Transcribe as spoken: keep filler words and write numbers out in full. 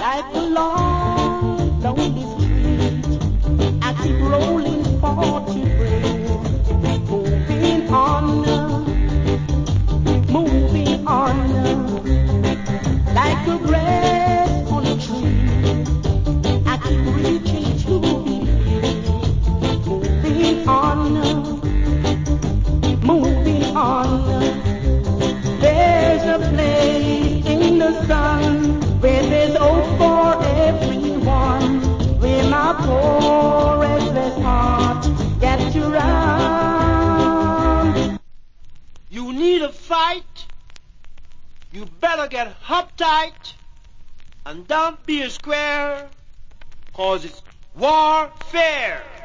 like a long, lonely street. I keep rolling for to break, moving on, moving on, like a grass on a tree. I keep reaching to be moving on, moving on. There's a place in the sun where there's hope for everyone, where my poor restless heart gets to run. You need a fight, you better get uptight, and don't be a square, 'cause it's warfare.